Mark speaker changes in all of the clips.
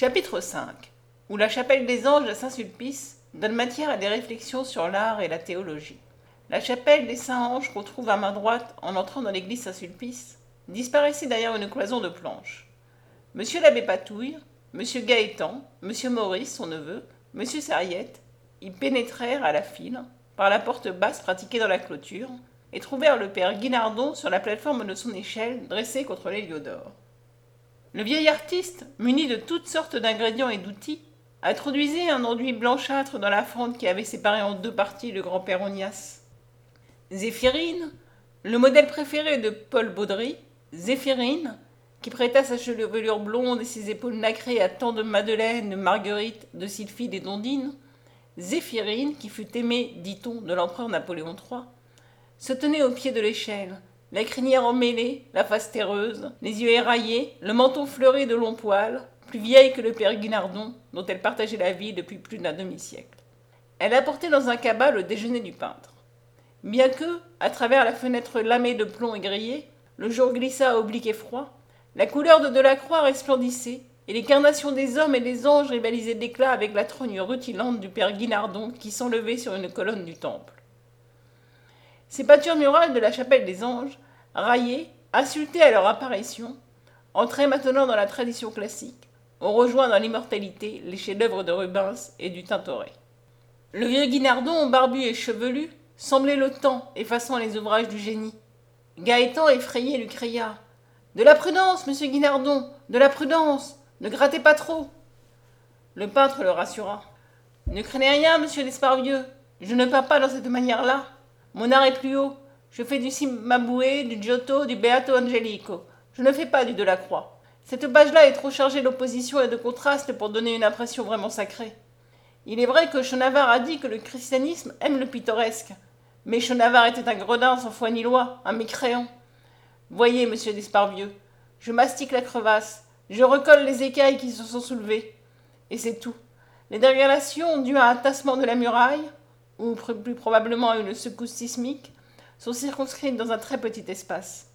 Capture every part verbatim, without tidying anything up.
Speaker 1: Chapitre cinq, où la chapelle des anges de Saint-Sulpice donne matière à des réflexions sur l'art et la théologie. La chapelle des Saints-Anges qu'on trouve à main droite en entrant dans l'église Saint-Sulpice disparaissait derrière une cloison de planches. Monsieur l'abbé Patouille, monsieur Gaétan, monsieur Maurice, son neveu, monsieur Sarriette y pénétrèrent à la file, par la porte basse pratiquée dans la clôture, et trouvèrent le père Guinardon sur la plateforme de son échelle dressée contre l'héliodore. Le vieil artiste, muni de toutes sortes d'ingrédients et d'outils, introduisait un enduit blanchâtre dans la fente qui avait séparé en deux parties le grand-père Ognasse. Zéphirine, le modèle préféré de Paul Baudry, Zéphirine, qui prêta sa chevelure blonde et ses épaules nacrées à tant de Madeleine, de Marguerite, de Sylphide et d'Ondine, Zéphirine, qui fut aimée, dit-on, de l'empereur Napoléon trois, se tenait au pied de l'échelle, la crinière emmêlée, la face terreuse, les yeux éraillés, le menton fleuri de longs poils, plus vieille que le père Guinardon, dont elle partageait la vie depuis plus d'un demi-siècle. Elle apportait dans un cabas le déjeuner du peintre. Bien que, à travers la fenêtre lamée de plomb et grillée, le jour glissa oblique et froid, la couleur de Delacroix resplendissait, et les carnations des hommes et des anges rivalisaient d'éclat avec la trogne rutilante du père Guinardon qui s'enlevait sur une colonne du temple. Ces peintures murales de la chapelle des anges, raillées, insultées à leur apparition, entraient maintenant dans la tradition classique, ont rejoint dans l'immortalité les chefs-d'œuvre de Rubens et du Tintoret. Le vieux Guinardon, barbu et chevelu, semblait le temps effaçant les ouvrages du génie. Gaétan, effrayé, lui cria « De la prudence, monsieur Guinardon, de la prudence, ne grattez pas trop !» Le peintre le rassura. « Ne craignez rien, monsieur d'Esparvieux, je ne peins pas dans cette manière-là. Mon art est plus haut. Je fais du Cimabue, du Giotto, du Beato Angelico. Je ne fais pas du Delacroix. Cette page-là est trop chargée d'opposition et de contraste pour donner une impression vraiment sacrée. Il est vrai que Chenavard a dit que le christianisme aime le pittoresque. Mais Chenavard était un gredin sans foi ni loi, un mécréant. Voyez, monsieur d'Esparvieux, je mastique la crevasse, je recolle les écailles qui se sont soulevées. Et c'est tout. Les dégradations dues à un tassement de la muraille, ou plus probablement à une secousse sismique, sont circonscrites dans un très petit espace.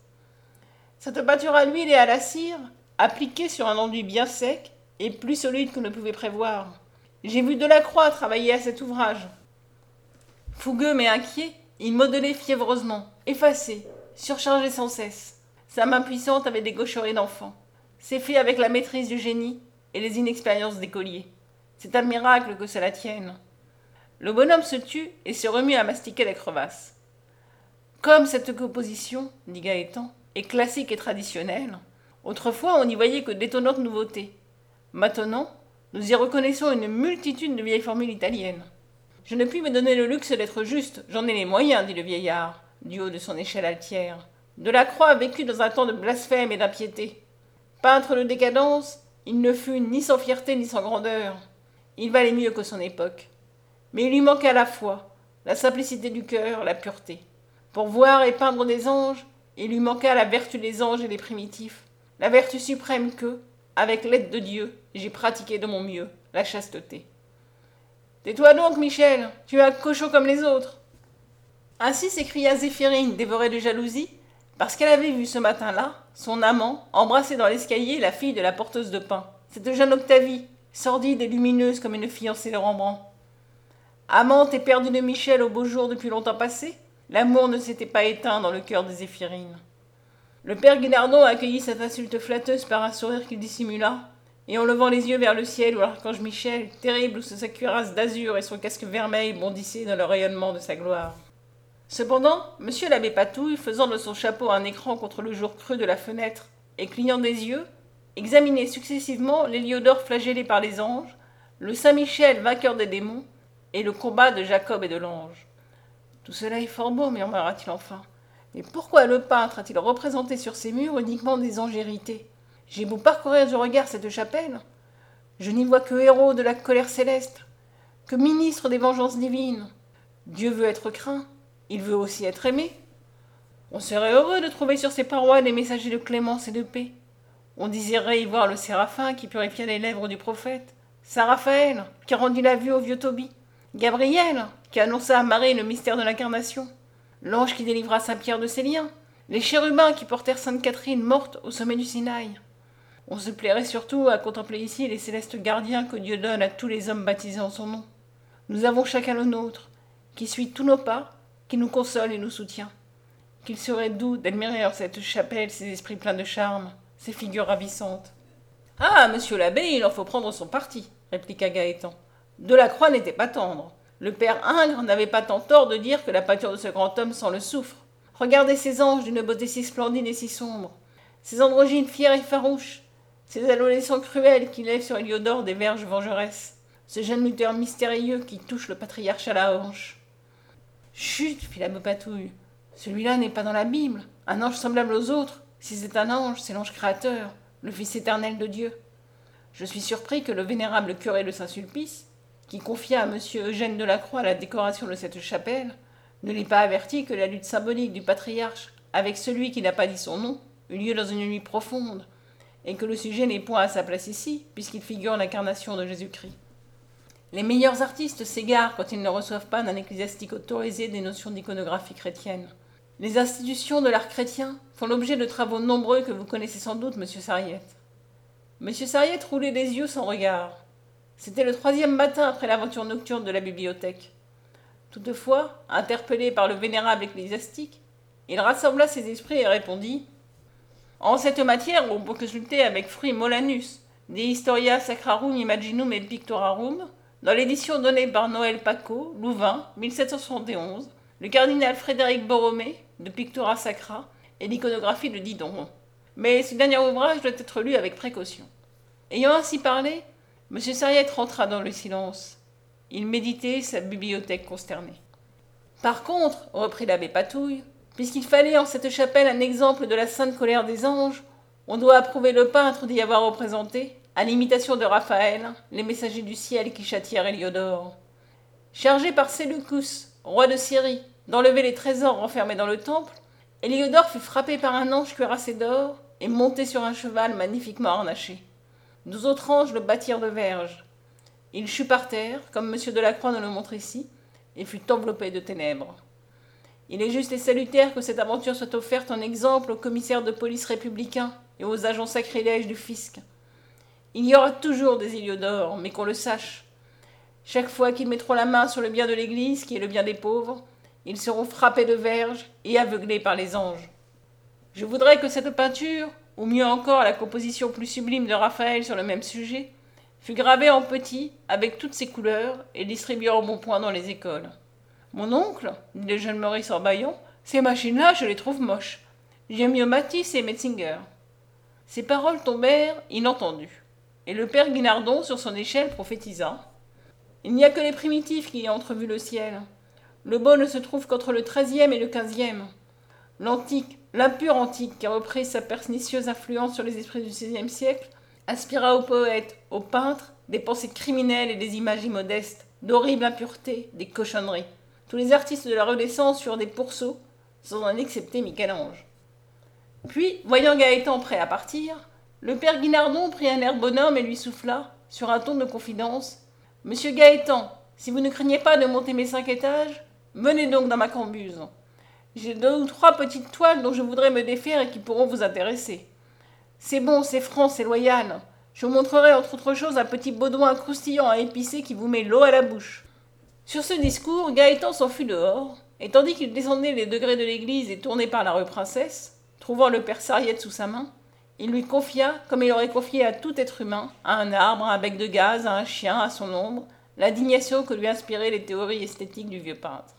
Speaker 1: Cette peinture à l'huile et à la cire, appliquée sur un enduit bien sec, est plus solide qu'on ne pouvait prévoir. J'ai vu Delacroix travailler à cet ouvrage. Fougueux mais inquiet, il modelait fiévreusement, effacé, surchargé sans cesse. Sa main puissante avait des gaucheries d'enfant. C'est fait avec la maîtrise du génie et les inexpériences d'écolier. C'est un miracle que cela tienne. Le bonhomme se tut et se remit à mastiquer les crevasses. Comme cette composition, dit Gaétan, est classique et traditionnelle, autrefois on n'y voyait que d'étonnantes nouveautés. Maintenant, nous y reconnaissons une multitude de vieilles formules italiennes. Je ne puis me donner le luxe d'être juste, j'en ai les moyens, dit le vieillard, du haut de son échelle altière. Delacroix a vécu dans un temps de blasphème et d'impiété. Peintre de décadence, il ne fut ni sans fierté ni sans grandeur. Il valait mieux que son époque. Mais il lui manqua la foi, la simplicité du cœur, la pureté. Pour voir et peindre des anges, il lui manqua la vertu des anges et des primitifs, la vertu suprême que, avec l'aide de Dieu, j'ai pratiqué de mon mieux, la chasteté. Tais-toi donc, Michel, tu es un cochon comme les autres. Ainsi s'écria Zéphirine, dévorée de jalousie, parce qu'elle avait vu ce matin-là son amant embrasser dans l'escalier la fille de la porteuse de pain, cette jeune Octavie, sordide et lumineuse comme une fiancée de Rembrandt. Amante et perdue de Michel au beau jour depuis longtemps passé, l'amour ne s'était pas éteint dans le cœur de Zéphirine. Le père Guinardon accueillit cette insulte flatteuse par un sourire qu'il dissimula, et en levant les yeux vers le ciel où l'archange Michel, terrible sous sa cuirasse d'azur et son casque vermeil, bondissait dans le rayonnement de sa gloire. Cependant, monsieur l'abbé Patouille, faisant de son chapeau un écran contre le jour creux de la fenêtre, et clignant des yeux, examinait successivement l'héliodore flagellé par les anges, le Saint-Michel vainqueur des démons, et le combat de Jacob et de l'ange. Tout cela est fort beau, murmura-t-il enfin. Mais pourquoi le peintre a-t-il représenté sur ses murs uniquement des anges irrités ? J'ai beau parcourir du regard cette chapelle, je n'y vois que héros de la colère céleste, que ministres des vengeances divines. Dieu veut être craint, il veut aussi être aimé. On serait heureux de trouver sur ces parois des messagers de clémence et de paix. On désirerait y voir le séraphin qui purifia les lèvres du prophète, Saint Raphaël qui rendit la vue au vieux Tobie, Gabriel qui annonça à Marie le mystère de l'incarnation, l'ange qui délivra Saint Pierre de ses liens, les chérubins qui portèrent Sainte Catherine morte au sommet du Sinaï. On se plairait surtout à contempler ici les célestes gardiens que Dieu donne à tous les hommes baptisés en son nom. Nous avons chacun le nôtre, qui suit tous nos pas, qui nous console et nous soutient. Qu'il serait doux d'admirer en cette chapelle ces esprits pleins de charme, ces figures ravissantes. « Ah, monsieur l'abbé, il en faut prendre son parti, » répliqua Gaëtan. « Delacroix n'était pas tendre. Le père Ingres n'avait pas tant tort de dire que la peinture de ce grand homme sent le soufre. Regardez ces anges d'une beauté si splendide et si sombre, ces androgynes fiers et farouches, ces adolescents cruels qui lèvent sur Héliodore des verges vengeresses, ce jeune lutteur mystérieux qui touche le patriarche à la hanche. »« Chut, fit l'abbé Patouille, celui-là n'est pas dans la Bible, un ange semblable aux autres. Si c'est un ange, c'est l'ange créateur, le Fils éternel de Dieu. Je suis surpris que le vénérable curé de Saint-Sulpice, qui confia à M. Eugène Delacroix la décoration de cette chapelle, ne l'ait pas averti que la lutte symbolique du patriarche avec celui qui n'a pas dit son nom eut lieu dans une nuit profonde, et que le sujet n'est point à sa place ici, puisqu'il figure l'incarnation de Jésus-Christ. Les meilleurs artistes s'égarent quand ils ne reçoivent pas d'un ecclésiastique autorisé des notions d'iconographie chrétienne. Les institutions de l'art chrétien font l'objet de travaux nombreux que vous connaissez sans doute, monsieur Sarriette. Monsieur Sarriette roulait les yeux sans regard. C'était le troisième matin après l'aventure nocturne de la bibliothèque. Toutefois, interpellé par le vénérable ecclésiastique, il rassembla ses esprits et répondit « En cette matière, on peut consulter avec fruit Molanus, De Historia Sacrarum Imaginum et Pictorarum, dans l'édition donnée par Noël Paco, Louvain, mille sept cent soixante et onze, le cardinal Frédéric Borromée, de Pictura Sacra, et l'iconographie de Diderot. Mais ce dernier ouvrage doit être lu avec précaution. » Ayant ainsi parlé, M. Sarriette rentra dans le silence. Il méditait sa bibliothèque consternée. « Par contre, reprit l'abbé Patouille, puisqu'il fallait en cette chapelle un exemple de la sainte colère des anges, on doit approuver le peintre d'y avoir représenté, à l'imitation de Raphaël, les messagers du ciel qui châtièrent Héliodore. Chargé par Séleucus, roi de Syrie, d'enlever les trésors renfermés dans le temple, Héliodore fut frappé par un ange cuirassé d'or et monté sur un cheval magnifiquement harnaché. Douze autres anges le battirent de verges. Il chut par terre, comme M. Delacroix nous le montre ici, et fut enveloppé de ténèbres. Il est juste et salutaire que cette aventure soit offerte en exemple aux commissaires de police républicains et aux agents sacrilèges du fisc. Il y aura toujours des Héliodores, mais qu'on le sache. Chaque fois qu'ils mettront la main sur le bien de l'Église, qui est le bien des pauvres, ils seront frappés de verges et aveuglés par les anges. Je voudrais que cette peinture, ou mieux encore la composition plus sublime de Raphaël sur le même sujet, fut gravée en petit, avec toutes ses couleurs, et distribuée en bon point dans les écoles. Mon oncle, dit le jeune Maurice en bâillant, ces machines-là, je les trouve moches. J'aime mieux Matisse et Metzinger. Ces paroles tombèrent inentendues, et le père Guinardon, sur son échelle, prophétisa. Il n'y a que les primitifs qui aient entrevu le ciel. Le beau ne se trouve qu'entre le treizième et le quinzième. L'antique, l'impure antique, qui a repris sa pernicieuse influence sur les esprits du seizième siècle, inspira aux poètes, aux peintres, des pensées criminelles et des images immodestes, d'horribles impuretés, des cochonneries. Tous les artistes de la Renaissance furent des pourceaux, sans en excepter Michel-Ange. Puis, voyant Gaëtan prêt à partir, le père Guinardon prit un air bonhomme et lui souffla, sur un ton de confidence, « Monsieur Gaëtan, si vous ne craignez pas de monter mes cinq étages, venez donc dans ma cambuse. J'ai deux ou trois petites toiles dont je voudrais me défaire et qui pourront vous intéresser. C'est bon, c'est franc, c'est loyal. Je vous montrerai entre autres choses un petit baudouin croustillant à épicer qui vous met l'eau à la bouche. » Sur ce discours, Gaëtan s'en fut dehors, et tandis qu'il descendait les degrés de l'église et tournait par la rue Princesse, trouvant le père Sarriette sous sa main, il lui confia, comme il aurait confié à tout être humain, à un arbre, à un bec de gaz, à un chien, à son ombre, l'indignation que lui inspiraient les théories esthétiques du vieux peintre.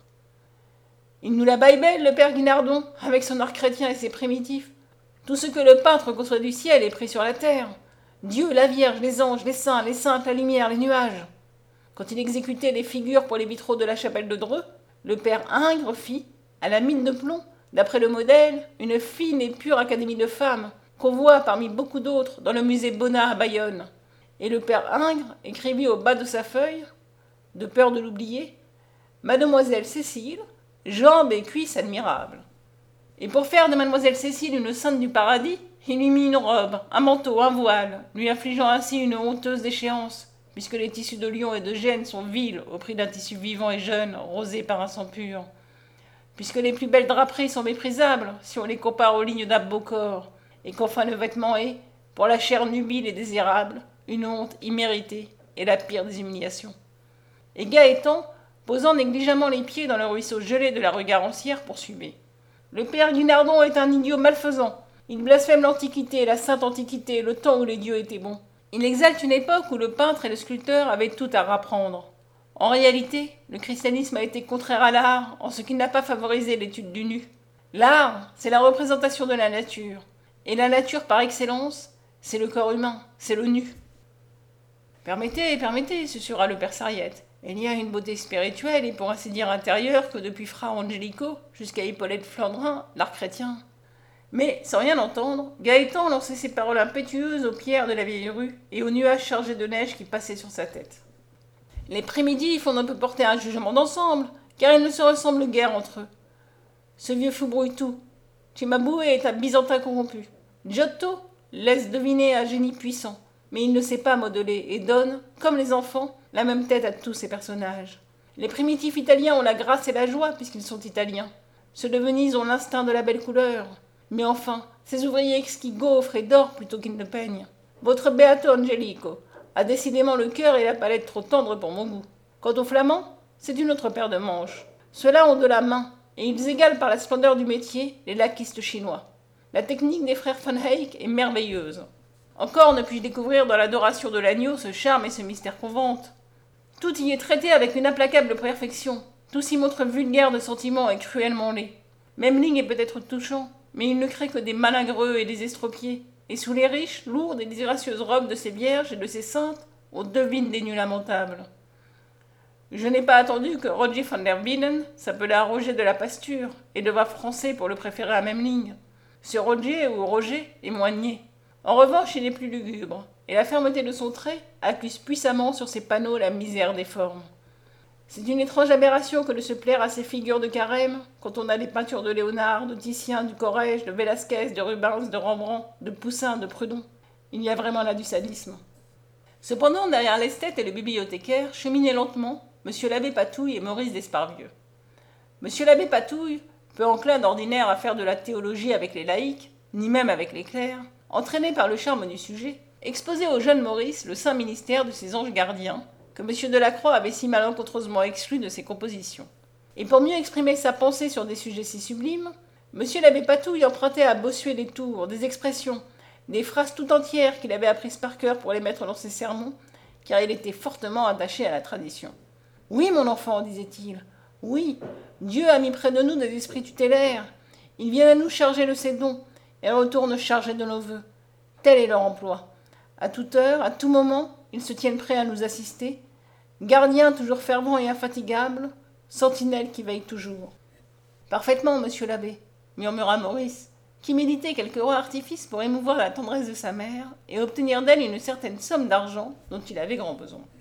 Speaker 1: Il nous la baille belle, le père Guinardon, avec son art chrétien et ses primitifs. Tout ce que le peintre conçoit du ciel est pris sur la terre. Dieu, la Vierge, les anges, les saints, les saintes, la lumière, les nuages. Quand il exécutait les figures pour les vitraux de la chapelle de Dreux, le père Ingres fit, à la mine de plomb, d'après le modèle, une fine et pure académie de femmes, qu'on voit parmi beaucoup d'autres dans le musée Bonnat à Bayonne. Et le père Ingres écrivit au bas de sa feuille, de peur de l'oublier, « Mademoiselle Cécile, jambes et cuisses admirables. » Et pour faire de mademoiselle Cécile une sainte du paradis, il lui mit une robe, un manteau, un voile, lui infligeant ainsi une honteuse déchéance, puisque les tissus de Lyon et de Gênes sont vils au prix d'un tissu vivant et jeune, rosé par un sang pur. Puisque les plus belles draperies sont méprisables, si on les compare aux lignes d'Abbocor, et qu'enfin le vêtement est, pour la chair nubile et désirable, une honte imméritée et la pire des humiliations. Et Gaëtan, posant négligemment les pieds dans le ruisseau gelé de la rue Garancière, poursuivait. Le père Guinardon est un idiot malfaisant. Il blasphème l'Antiquité, la sainte Antiquité, le temps où les dieux étaient bons. Il exalte une époque où le peintre et le sculpteur avaient tout à rapprendre. En réalité, le christianisme a été contraire à l'art en ce qu'il n'a pas favorisé l'étude du nu. L'art, c'est la représentation de la nature. Et la nature, par excellence, c'est le corps humain, c'est le nu. Permettez, permettez, susurra le père Sarriette. Il y a une beauté spirituelle et pour ainsi dire intérieure que depuis Fra Angelico jusqu'à Hippolyte Flandrin, l'art chrétien. Mais, sans rien entendre, Gaëtan lançait ses paroles impétueuses aux pierres de la vieille rue et aux nuages chargés de neige qui passaient sur sa tête. Les primitifs, on ne peut porter un jugement d'ensemble, car ils ne se ressemblent guère entre eux. Ce vieux fou brouille tout. Cimabue est un byzantin corrompu. Giotto laisse deviner un génie puissant, mais il ne sait pas modeler et donne, comme les enfants, la même tête à tous ces personnages. Les primitifs italiens ont la grâce et la joie puisqu'ils sont italiens. Ceux de Venise ont l'instinct de la belle couleur. Mais enfin, ces ouvriers exquis gaufrent et dorent plutôt qu'ils ne peignent. Votre Beato Angelico a décidément le cœur et la palette trop tendres pour mon goût. Quant aux Flamands, c'est une autre paire de manches. Ceux-là ont de la main, et ils égalent par la splendeur du métier les laquistes chinois. La technique des frères Van Eyck est merveilleuse. Encore ne puis-je découvrir dans l'adoration de l'agneau ce charme et ce mystère qu'on vante. Tout y est traité avec une implacable perfection. Tout s'y montre vulgaire de sentiments et cruellement laid. Memling est peut-être touchant, mais il ne crée que des malingreux et des estropiés. Et sous les riches, lourdes et disgracieuses robes de ces vierges et de ces saintes, on devine des nus lamentables. Je n'ai pas attendu que Roger van der Wielen s'appelât Roger de la Pasture et devint français pour le préférer à Memling. Ce Roger ou Roger est moigné. En revanche, il est plus lugubre, et la fermeté de son trait accuse puissamment sur ses panneaux la misère des formes. C'est une étrange aberration que de se plaire à ces figures de carême, quand on a les peintures de Léonard, de Titien, du Corrège, de Velázquez, de Rubens, de Rembrandt, de Poussin, de Prudhon. Il y a vraiment là du sadisme. Cependant, derrière l'esthète et le bibliothécaire, cheminaient lentement Monsieur l'abbé Patouille et Maurice d'Esparvieux. Monsieur l'abbé Patouille, peu enclin d'ordinaire à faire de la théologie avec les laïcs, ni même avec les clercs, entraîné par le charme du sujet, exposait au jeune Maurice le saint ministère de ses anges gardiens, que M. Delacroix avait si malencontreusement exclu de ses compositions. Et pour mieux exprimer sa pensée sur des sujets si sublimes, M. l'abbé Patouille empruntait à Bossuet des tours, des expressions, des phrases tout entières qu'il avait apprises par cœur pour les mettre dans ses sermons, car il était fortement attaché à la tradition. « Oui, mon enfant, disait-il, oui, Dieu a mis près de nous des esprits tutélaires. Ils viennent à nous charger de ses dons, et retournent chargés de nos vœux. Tel est leur emploi. À toute heure, à tout moment, ils se tiennent prêts à nous assister, gardiens toujours fervents et infatigables, sentinelles qui veillent toujours. »« Parfaitement, monsieur l'abbé, » murmura Maurice, qui méditait quelques rois artifices pour émouvoir la tendresse de sa mère et obtenir d'elle une certaine somme d'argent dont il avait grand besoin.